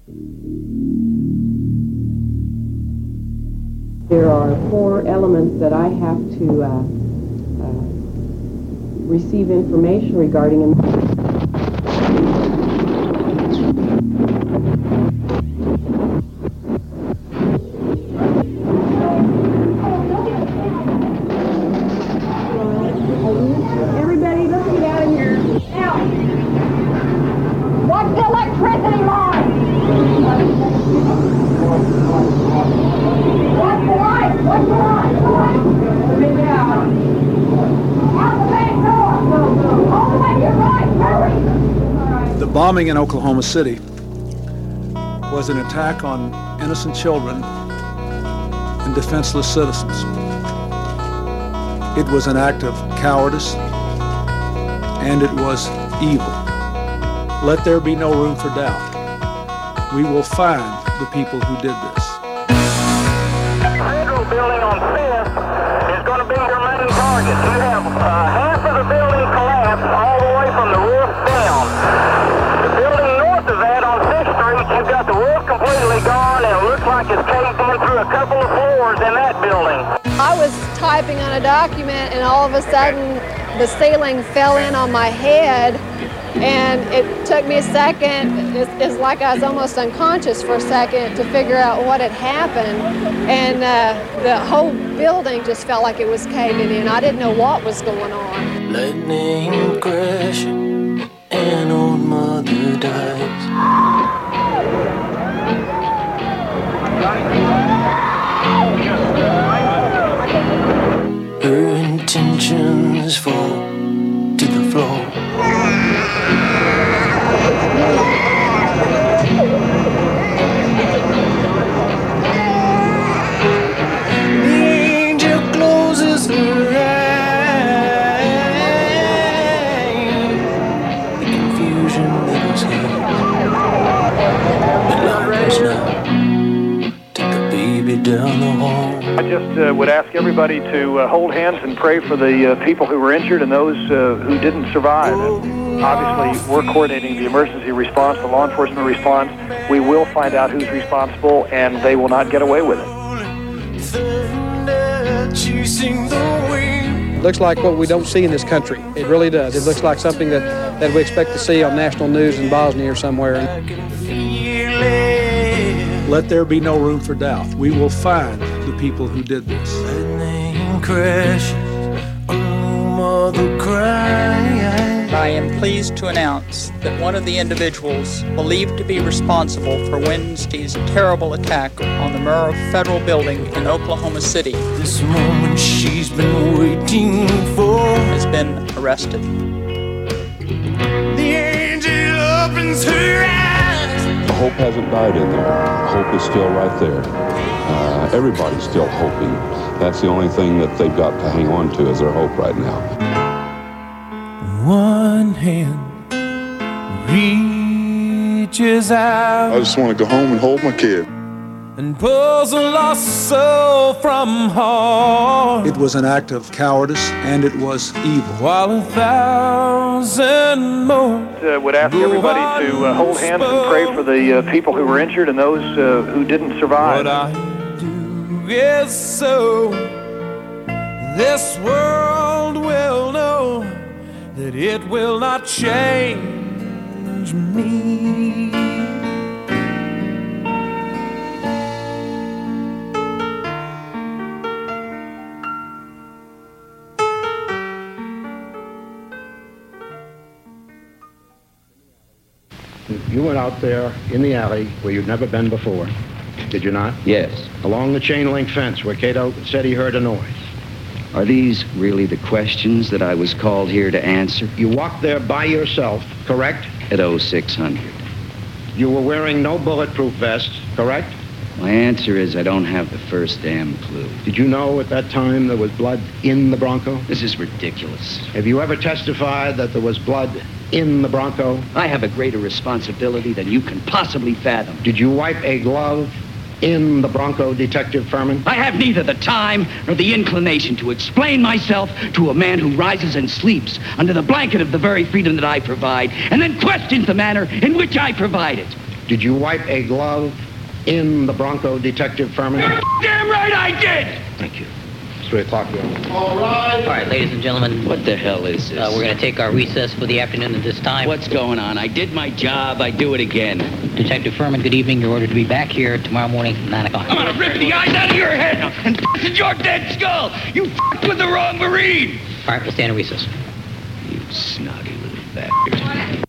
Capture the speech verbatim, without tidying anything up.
There are four elements that I have to uh, uh, receive information regarding. Everybody, let's get out of here. Now, what's the electricity line? What's the light? What's the light? Out the back door. All the way to your right. Hurry. The bombing in Oklahoma City was an attack on innocent children and defenseless citizens. It was an act of cowardice, and it was evil. Let there be no room for doubt. We will find the people who did this. The Federal building on Fifth is going to be your main target. You have uh, half of the building collapsed all the way from the roof down. The building north of that on Sixth Street, you've got the roof completely gone, and it looks like it's caved in through a couple of floors in that building. I was typing on a document, and all of a sudden the ceiling fell in on my head, and it took me a second. It's, it's like I was almost unconscious for a second to figure out what had happened, and uh, the whole building just felt like it was caving in. I didn't know what was going on. Lightning crashing, and old mother dies. Her intentions fall to the floor. The angel closes her eyes. The confusion that was here. The light goes now. Took the baby down the hall. I just uh, would ask everybody to uh, hold hands and pray for the uh, people who were injured and those uh, who didn't survive. And obviously, we're coordinating the emergency response, the law enforcement response. We will find out who's responsible, and they will not get away with it. It looks like what we don't see in this country. It really does. It looks like something that, that we expect to see on national news in Bosnia or somewhere. Let there be no room for doubt. We will find the people who did this. Lightning crashes, oh mother cries. I am pleased to announce that one of the individuals believed to be responsible for Wednesday's terrible attack on the Murrah Federal Building in Oklahoma City, This moment she's been waiting for, has been arrested. the angel opens her eyes. The hope hasn't died in there. Hope is still right there. Uh, everybody's still hoping. That's the only thing that they've got to hang on to is their hope right now. One hand reaches out I just want to go home and hold my kid. and pulls a lost soul from heart, It was an act of cowardice, and it was evil. while a thousand more Uh, would ask everybody to uh, hold hands and pray for the uh, people who were injured and those uh, who didn't survive. What I do is so this world will know that it will not change me. You went out there in the alley where you'd never been before, did you not? Yes. Along the chain link fence where Cato said he heard a noise. Are these really the questions that I was called here to answer? You walked there by yourself, correct? At oh six hundred. You were wearing no bulletproof vest, correct? My answer is I don't have the first damn clue. Did you know at that time there was blood in the Bronco? This is ridiculous. Have you ever testified that there was blood in the Bronco? I have a greater responsibility than you can possibly fathom. Did you wipe a glove in the Bronco, Detective Furman? I have neither the time nor the inclination to explain myself to a man who rises and sleeps under the blanket of the very freedom that I provide, and then questions the manner in which I provide it. Did you wipe a glove in the Bronco, Detective Furman? Damn right I did! Thank you. It's three o'clock, Your Honor. All right. All right, ladies and gentlemen. What the hell is this? Uh, we're going to take our recess for the afternoon at this time. What's going on? I did my job. I do it again. Detective Furman, good evening. You're ordered to be back here tomorrow morning at nine o'clock. I'm going to rip the eyes out of your head and f*** in your dead skull. You f***ed with the wrong Marine. All right, we'll stand in recess. You snotty little bastard.